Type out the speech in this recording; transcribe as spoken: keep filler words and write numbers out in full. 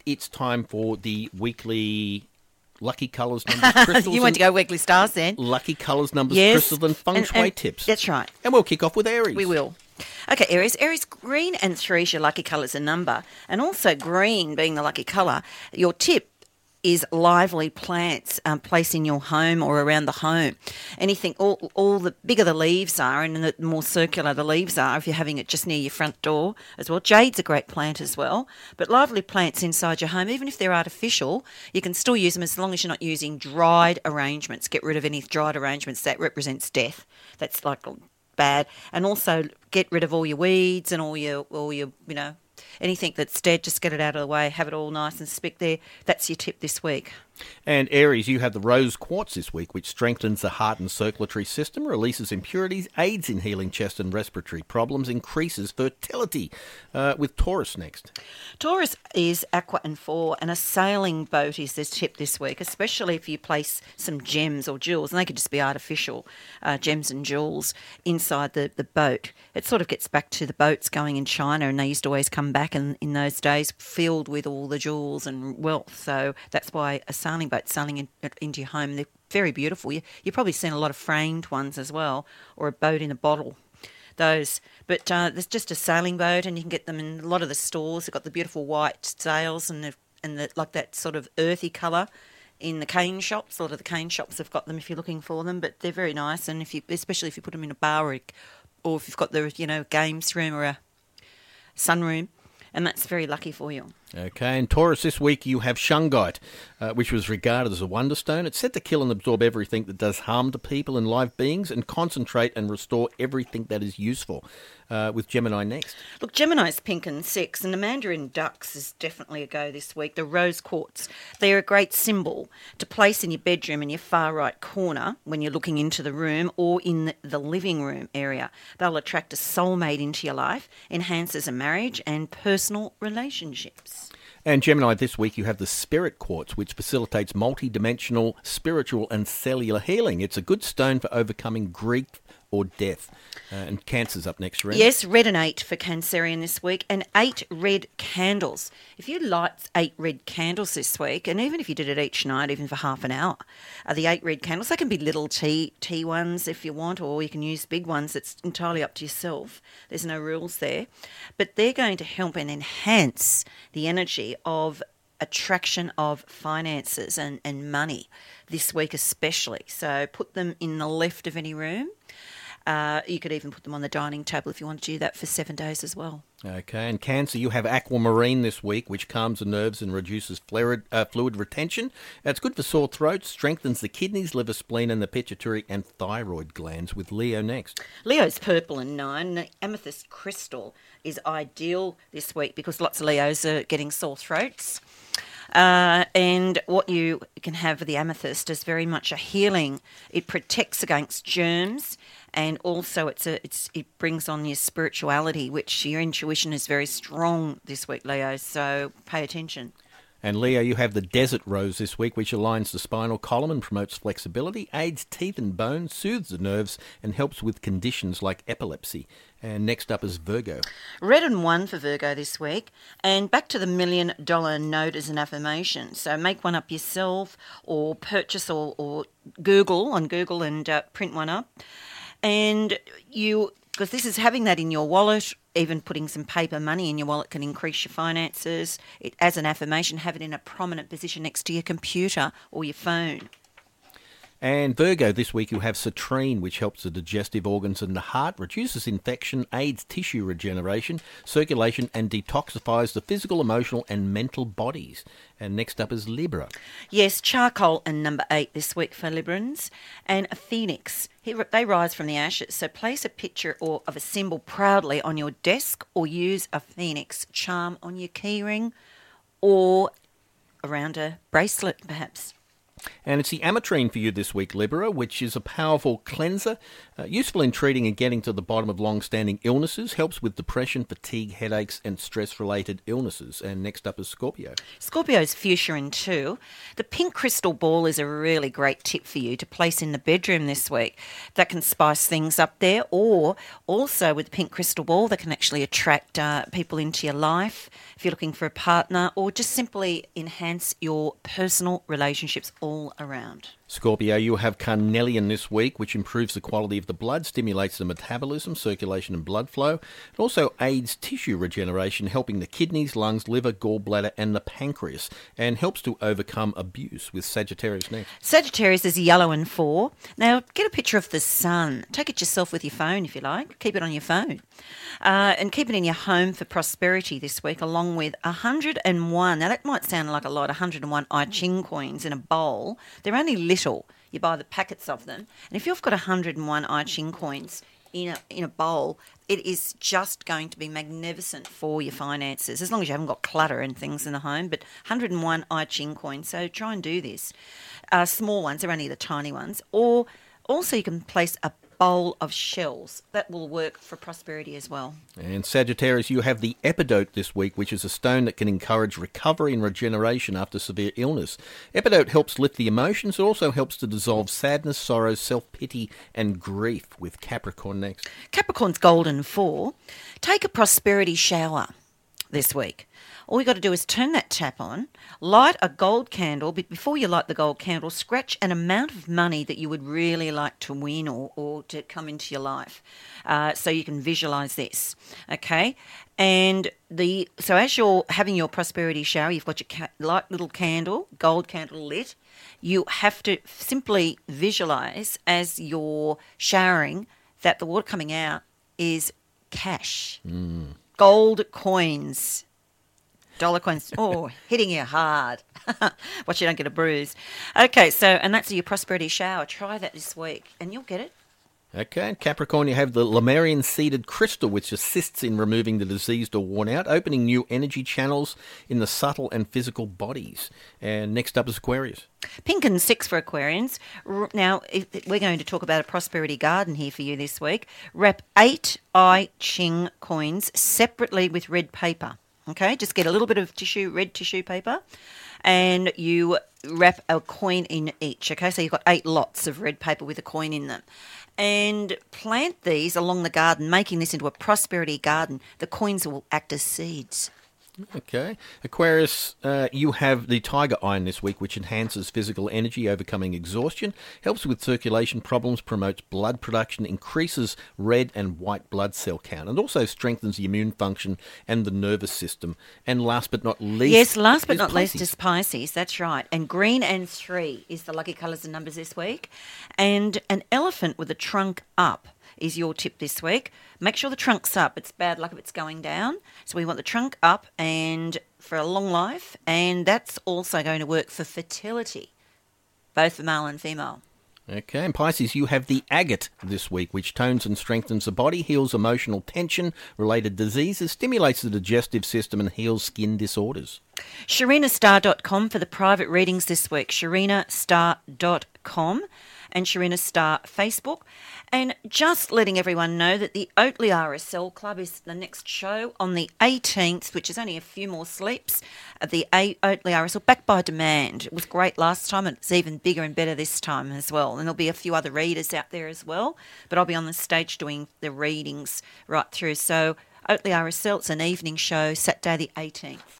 it's time for the weekly lucky colours, numbers, crystals. You want to go weekly stars then? Lucky colours, numbers, Yes. crystals and feng And- shui and tips. That's right. And we'll kick off with Aries. We will. Okay, Aries. Aries, green and three is your lucky colours and number. And also green being the lucky colour, your tip is lively plants um, placed in your home or around the home. Anything, all, all the bigger the leaves are and the more circular the leaves are, if you're having it just near your front door as well. Jade's a great plant as well. But lively plants inside your home, even if they're artificial, you can still use them as long as you're not using dried arrangements. Get rid of any dried arrangements. That represents death. That's like bad. And also get rid of all your weeds and all your, all your, you know, anything that's dead, just get it out of the way, have it all nice and spick there. That's your tip this week. And Aries, you have the rose quartz this week, which strengthens the heart and circulatory system, releases impurities, aids in healing chest and respiratory problems, increases fertility. Uh, with Taurus next. Taurus is aqua and four, and a sailing boat is this tip this week, especially if you place some gems or jewels, and they could just be artificial uh, gems and jewels inside the, the boat. It sort of gets back to the boats going in China, and they used to always come back in, in those days filled with all the jewels and wealth. So that's why a sailing boat sailing in, into your home, they're very beautiful. You, you've probably seen a lot of framed ones as well, or a boat in a bottle. Those, but uh, there's just a sailing boat, and you can get them in a lot of the stores. They've got the beautiful white sails and the, and the, like that sort of earthy colour in the cane shops. A lot of the cane shops have got them if you're looking for them, but they're very nice. And if you, especially if you put them in a bar, or, or if you've got the you know games room or a sunroom, and that's very lucky for you. Okay, and Taurus, this week you have shungite, uh, which was regarded as a wonderstone. It's set to kill and absorb everything that does harm to people and live beings and concentrate and restore everything that is useful. Uh, with Gemini next. Look, Gemini's pink and six, and the mandarin ducks is definitely a go this week. The rose quartz, they're a great symbol to place in your bedroom in your far right corner when you're looking into the room or in the, the living room area. They'll attract a soulmate into your life, enhances a marriage and personal relationships. And Gemini, this week you have the spirit quartz, which facilitates multi-dimensional, spiritual and cellular healing. It's a good stone for overcoming grief or death. Uh, and Cancer's up next, Ren. Yes, red and eight for Cancerian this week, and eight red candles. If you light eight red candles this week, and even if you did it each night, even for half an hour, uh, the eight red candles, they can be little tea tea ones if you want, or you can use big ones. It's entirely up to yourself. There's no rules there. But they're going to help and enhance the energy of attraction of finances and, and money this week especially. So put them in the left of any room. Uh, you could even put them on the dining table if you want to do that for seven days as well. Okay, and Cancer, you have aquamarine this week, which calms the nerves and reduces fluid, uh, fluid retention. It's good for sore throats, strengthens the kidneys, liver, spleen and the pituitary and thyroid glands. With Leo next. Leo's purple and nine. The amethyst crystal is ideal this week because lots of Leos are getting sore throats. Uh, and what you can have with the amethyst is very much a healing. It protects against germs, and also it's a it's it brings on your spirituality, which your intuition is very strong this week, Leo. So pay attention. And Leo, you have the desert rose this week, which aligns the spinal column and promotes flexibility, aids teeth and bones, soothes the nerves, and helps with conditions like epilepsy. And next up is Virgo. Red and one for Virgo this week. And back to the million dollar note as an affirmation. So make one up yourself or purchase or, or Google on Google and uh, print one up. And you, because this is having that in your wallet, even putting some paper money in your wallet can increase your finances. It, as an affirmation, have it in a prominent position next to your computer or your phone. And Virgo, this week you have citrine, which helps the digestive organs and the heart, reduces infection, aids tissue regeneration, circulation, and detoxifies the physical, emotional, and mental bodies. And next up is Libra. Yes, charcoal and number eight this week for Librans. And a phoenix. They rise from the ashes. So place a picture or of a symbol proudly on your desk or use a phoenix charm on your keyring or around a bracelet, perhaps. And it's the Ametrine for you this week, Libera, which is a powerful cleanser, uh, useful in treating and getting to the bottom of long-standing illnesses, helps with depression, fatigue, headaches and stress-related illnesses. And next up is Scorpio. Scorpio's Fuchsia too. The pink crystal ball is a really great tip for you to place in the bedroom this week. That can spice things up there, or also with the pink crystal ball that can actually attract uh, people into your life if you're looking for a partner, or just simply enhance your personal relationships all around. Scorpio, you have carnelian this week, which improves the quality of the blood, stimulates the metabolism, circulation and blood flow. It also aids tissue regeneration, helping the kidneys, lungs, liver, gallbladder and the pancreas, and helps to overcome abuse. With Sagittarius next. Sagittarius is yellow and four. Now, get a picture of the sun. Take it yourself with your phone if you like. Keep it on your phone. Uh, and keep it in your home for prosperity this week, along with one hundred and one. Now, that might sound like a lot, one hundred and one I Ching coins in a bowl. They're only little. You buy the packets of them. And if you've got one hundred and one I Ching coins in a, in a bowl, it is just going to be magnificent for your finances, as long as you haven't got clutter and things in the home. But one hundred and one I Ching coins, so try and do this. Uh, small ones, they're only the tiny ones. Or also you can place a bowl of shells. That will work for prosperity as well. And Sagittarius, you have the epidote this week, which is a stone that can encourage recovery and regeneration after severe illness. Epidote helps lift the emotions. It also helps to dissolve sadness, sorrow, self-pity and grief. With Capricorn next. Capricorn's golden four. Take a prosperity shower this week. All you got to do is turn that tap on, light a gold candle, but before you light the gold candle, scratch an amount of money that you would really like to win or, or to come into your life, uh, so you can visualise this, okay? And the so as you're having your prosperity shower, you've got your ca- light little candle, gold candle lit. You have to simply visualise as you're showering that the water coming out is cash, mm. gold coins. Dollar coins, oh, hitting you hard. Watch you don't get a bruise. Okay, so, and that's your prosperity shower. Try that this week, and you'll get it. Okay, Capricorn, you have the Lemurian seeded crystal, which assists in removing the diseased or worn out, opening new energy channels in the subtle and physical bodies. And next up is Aquarius. Pink and six for Aquarians. R- Now, if, we're going to talk about a prosperity garden here for you this week. Wrap eight I Ching coins separately with red paper. Okay, just get a little bit of tissue, red tissue paper, and you wrap a coin in each. Okay, so you've got eight lots of red paper with a coin in them. And plant these along the garden, making this into a prosperity garden. The coins will act as seeds. Okay. Aquarius, uh, you have the Tiger Iron this week, which enhances physical energy, overcoming exhaustion, helps with circulation problems, promotes blood production, increases red and white blood cell count, and also strengthens the immune function and the nervous system. And last but not least... Yes, last but not Pisces. least is Pisces, that's right. And green and three is the lucky colours and numbers this week. And an elephant with a trunk up is your tip this week. Make sure the trunk's up. It's bad luck if it's going down. So we want the trunk up and for a long life. And that's also going to work for fertility, both for male and female. Okay, and Pisces, you have the agate this week, which tones and strengthens the body, heals emotional tension, related diseases, stimulates the digestive system and heals skin disorders. Sharina Star dot com for the private readings this week. Sharina Star dot com and Sharina Star Facebook. And just letting everyone know that the Oatley R S L Club is the next show on the eighteenth, which is only a few more sleeps, at the Oatley R S L, back by demand. It was great last time, and it's even bigger and better this time as well. And there'll be a few other readers out there as well, but I'll be on the stage doing the readings right through. So Oatley R S L, it's an evening show, Saturday the eighteenth.